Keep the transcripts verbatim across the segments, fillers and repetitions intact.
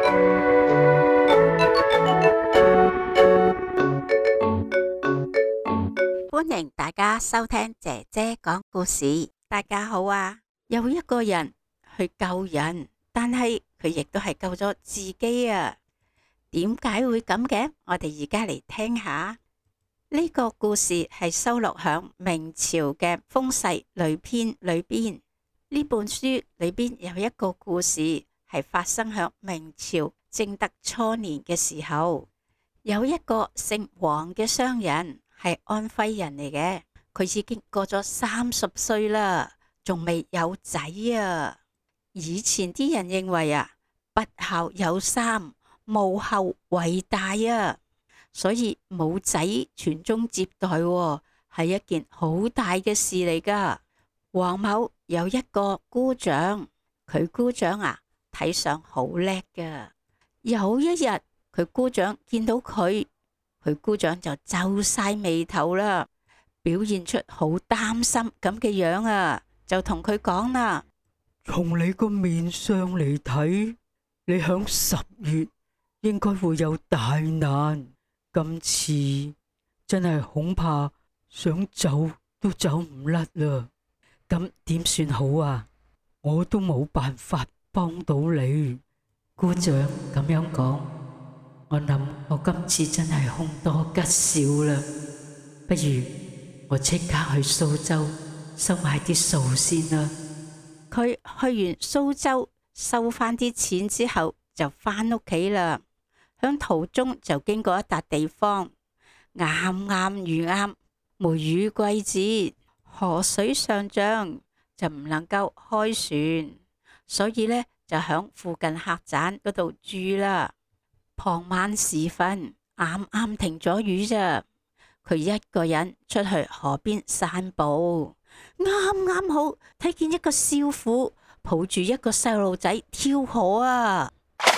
歡迎大家收聽姐姐講故事。大家好啊！有一個人去救人，但係佢亦都係救咗自己啊！點解會咁嘅？我哋而家嚟聽下呢個故事，係收錄響明朝嘅《風勢類編》裏邊。呢本書裏邊有一個故事，係發生響明朝正德初年嘅時候，有一個姓黃嘅商人，係安徽人嚟嘅。佢已經過咗三十歲啦，仲未有仔啊！以前啲人認為啊，不孝有三，無後為大啊，所以冇仔傳宗接代喎，係一件好大嘅事嚟噶。黃某有一個姑丈，佢姑丈啊睇上好叻噶。有一日佢姑丈見到佢，佢姑丈就皺晒眉頭啦，表現出好擔心咁嘅樣啊，就同佢講啦： 從你個面相嚟睇，你響十月應該會有大難，今次真係恐怕想走都走唔甩啦。咁點算好啊？我都冇辦法幫到你。姑丈咁樣講，我諗我今次真係凶多吉少啦。不如我即刻去蘇州收買啲數先啦。 佢去完蘇州收翻啲錢之後，就翻屋企啦。響途中就經過一笪地方，啱啱遇啱梅雨季節，河水上漲，就唔能夠開船，所以呢，就響附近客棧嗰度住啦。傍晚時分，啱啱停咗雨咋，佢一個人出去河邊散步，啱啱好睇見一個少婦抱住一個細路仔跳河啊！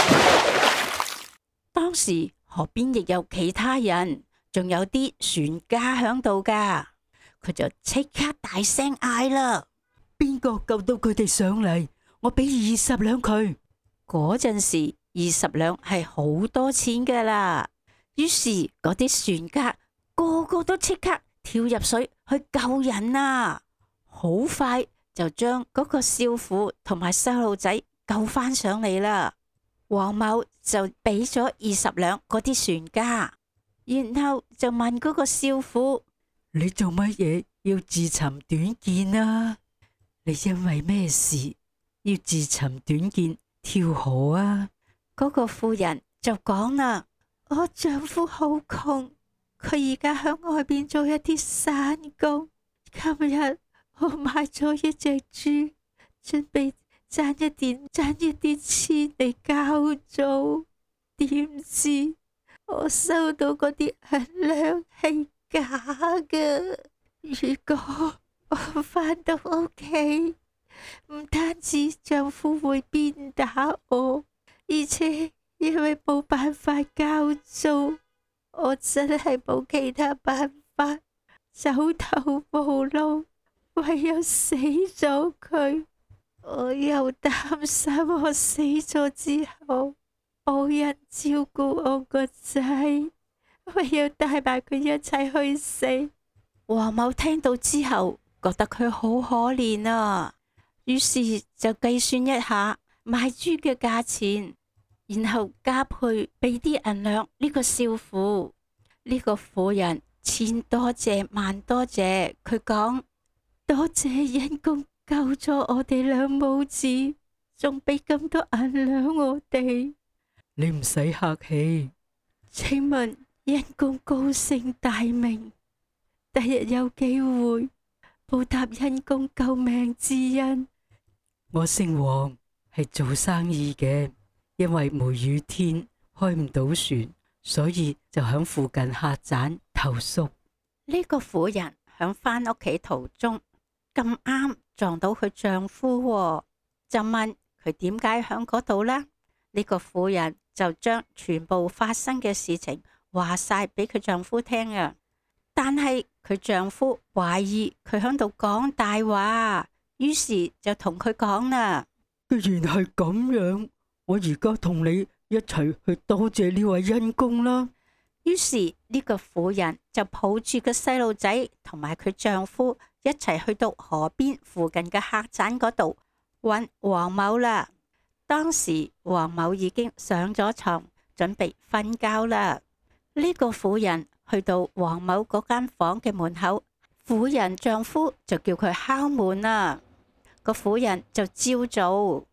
當時河邊亦有其他人，仲有啲船家響度噶，佢就即刻大聲嗌啦： 邊個救到佢哋上嚟？我俾二十兩佢。 嗰陣時二十兩係好多錢噶啦，於是嗰啲船家個個都即刻跳入水去救人啊！好快就將嗰個少婦同埋細路仔救翻上嚟啦。黃某就俾咗二十兩嗰啲船家，然後就問嗰個少婦： 你做乜嘢要自尋短見啊？你因為咩事要自尋短見跳河啊？ 嗰個婦人就講啦：我丈夫好窮，佢而家響外邊做一啲散工。今日我買咗一隻豬，準備賺一點賺一啲錢嚟交租，點知我收到嗰啲銀兩係假嘅。如果我返到屋企，唔單止丈夫會鞭打我，而且因為冇辦法交租，我真係冇其他辦法，走投無路，唯有死咗佢。我又擔心我死咗之後冇人照顧我個仔，唯有帶埋佢一齊去死。黃某聽到之後覺得佢好可憐啊，於是就計算一下賣豬嘅價錢，然後加倍俾啲銀兩呢個少婦。呢個婦人千多謝萬多謝，佢講：多謝恩公救咗我哋兩母子，仲俾咁多銀兩我哋。 你唔使客氣。 請問恩公高姓大名？第日有機會報答恩公救命之恩。 我姓黃，係做生意嘅，因為梅雨天開唔到船，所以就響附近客棧投宿。 呢個婦人響返屋企途中咁啱撞到佢丈夫喎，就問佢點解響嗰度呢？呢個婦人就將全部發生嘅事情話晒俾佢丈夫聽啊，但係佢丈夫懷疑佢響度講大話，於是就同佢講啦： 既然係咁樣，我而家同你一齊去多謝呢位恩公啦。 於是呢個婦人就抱住個細路仔同埋佢丈夫一齊去到河邊附近嘅客棧嗰度揾黃某啦。當時黃某已經上咗床，準備瞓覺啦。呢個婦人去到黃某嗰間房嘅門口，婦人丈夫就叫佢敲門啦。個婦人就照做，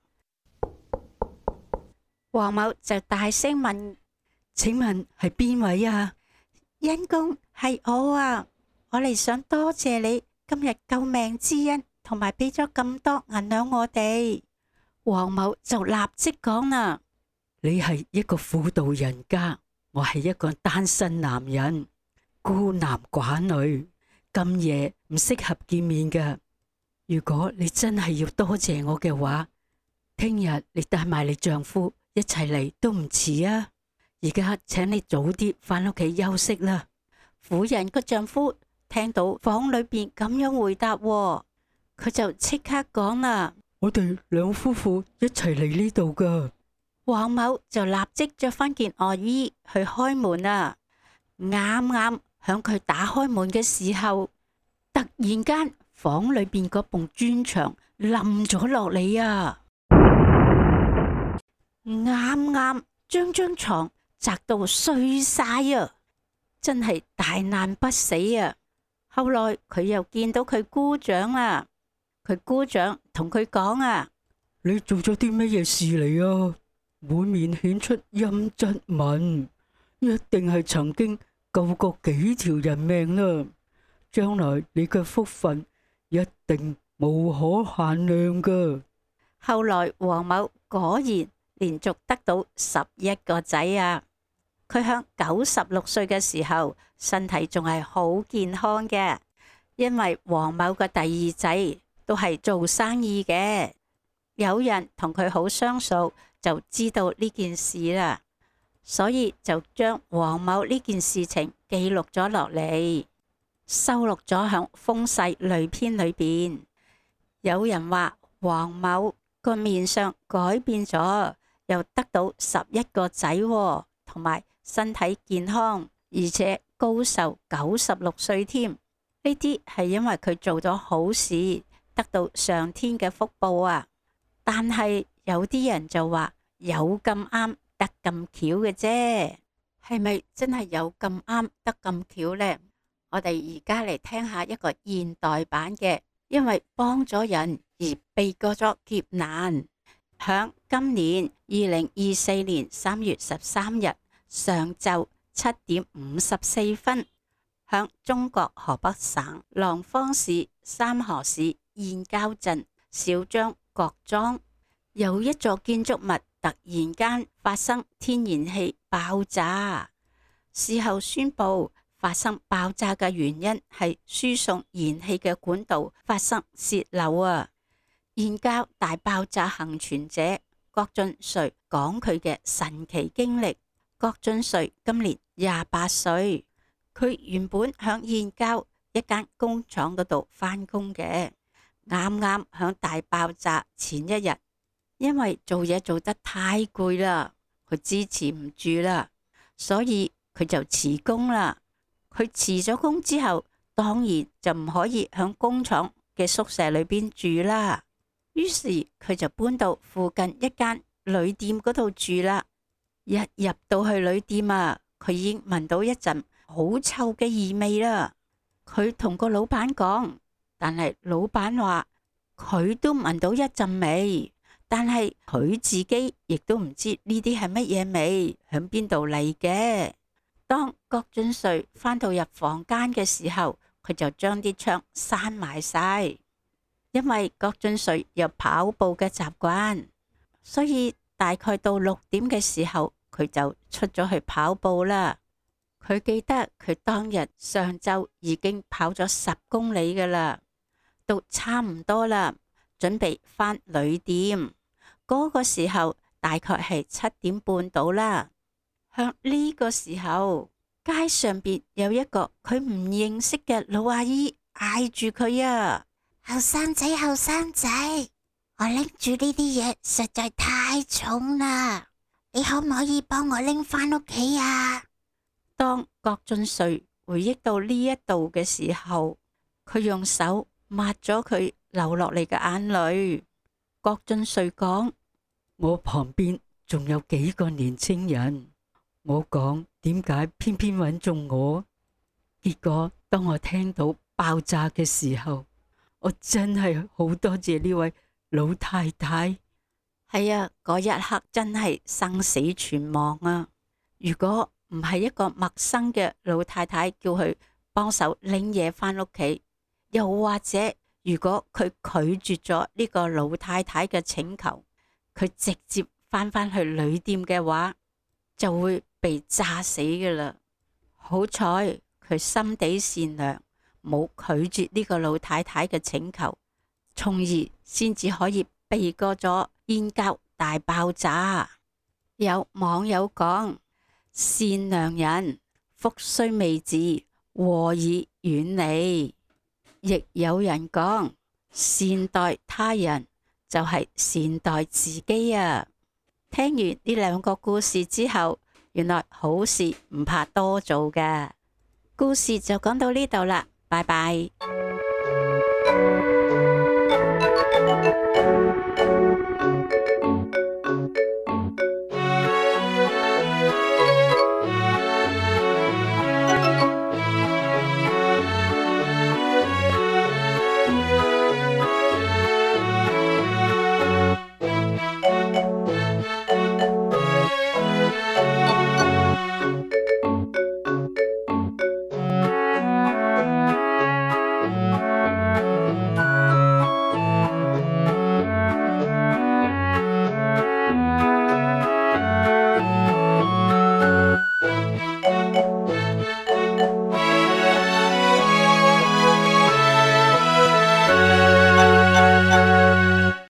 黃某就大聲問： 請問係邊位啊？ 恩公，係我啊，我嚟想多謝你今日救命之恩，同埋俾咗咁多銀兩我哋。黃某就立即講啦： 你係一個婦道人家，我係一個單身男人，孤男寡女，咁夜唔適合見面㗎。如果你真係要多謝我嘅話，聽日你帶埋你丈夫一齊嚟都唔遲啊！而家請你早啲返屋企休息啦。 婦人個丈夫聽到房裏邊咁樣回答，佢就即刻講啦： 我哋兩夫婦一齊嚟呢度噶。 黃某就立即着翻件外衣去開門啦。啱啱響佢打開門嘅時候，突然間房裏邊嗰埲磚牆冧咗落嚟啊！啱啱將張床砸到碎晒啊！真係大難不死啊！後來佢又見到佢姑丈啦，佢姑丈同佢講啊： 你做咗啲乜嘢事嚟啊？滿面顯出陰質紋，一定係曾經救過幾條人命啦！將來你嘅福分一定無可限量噶。 後來黃某果然連續得到十一個仔啊！佢響九十六歲嘅時候，身體仲係好健康嘅，因為黃某嘅第二仔都係做生意嘅，有人同佢好相熟，就知道呢件事啦，所以就將黃某呢件事情記錄咗落嚟，收錄咗響《風世雷篇》裏邊。有人話黃某個面相改變咗，又得到十一個仔，同埋身體健康，而且高壽九十六歲添。呢啲係因為佢做咗好事，得到上天嘅福報啊！但係有啲人就話有咁啱得咁巧嘅啫，係咪真係有咁啱得咁巧呢？我哋而家嚟聽下一個現代版嘅，因為幫咗人而避過咗劫難。響今年二零二四年三月十三日上晝七點五十四分，響中國河北省廊坊市三河市燕郊鎮小張國莊，有一座建築物突然間發生天然氣爆炸。事後宣布，發生爆炸嘅原因係輸送燃氣嘅管道發生洩漏啊！燕郊大爆炸幸存者郭俊瑞講佢嘅神奇經歷。郭俊瑞今年廿八歲，佢原本響燕郊一間工廠嗰度返工嘅，啱啱響大爆炸前一日，因為做嘢做得太攰啦，佢支持唔住啦，所以佢就辭工啦。佢辭咗工之後，當然就唔可以響工廠嘅宿舍裏邊住啦，於是佢就搬到附近一間旅店嗰度住啦。一入到去旅店啊，佢已經聞到一陣好臭嘅異味啦。佢同個老闆講，但係老闆話佢都聞到一陣味，但係佢自己亦都唔知呢啲係乜嘢味，響邊度嚟嘅。當郭俊瑞返到入房間嘅時候，佢就將啲窗閂埋晒，因為郭俊瑞有跑步嘅習慣，所以大概到六點嘅時候，佢就出咗去跑步啦。佢記得佢當日上晝已經跑咗十公里噶啦，都差唔多啦，準備返旅店。嗰個時候大概係七點半到啦。向呢個時候，街上邊有一個佢唔認識嘅老阿姨嗌住佢啊：後生仔，後生仔，我拎住呢啲嘢實在太重啦， 你可唔可以幫我拎返屋企啊？ 當郭晉瑞回憶到呢一度嘅時候，佢用手抹咗佢流落嚟嘅眼淚。郭晉瑞講： 我旁邊仲有幾個年青人，我講點解偏偏揾中我？結果當我聽到爆炸嘅時候，我真係好多謝呢位老太太。 係啊，嗰一刻真係生死存亡啊！如果唔係一個陌生嘅老太太叫佢幫手拎嘢返屋企，又或者如果佢拒絕咗呢個老太太嘅請求，佢直接返返去旅店嘅話，就會被炸死㗎喇。好彩佢心地善良，冇拒絕呢個老太太嘅請求，從而先至可以避過咗煙膠大爆炸。有網友講：善良人福雖未至，禍已遠離。亦有人講：善待他人就係善待自己啊！聽完呢兩個故事之後，原來好事唔怕多做㗎。故事就講到呢度啦，拜拜。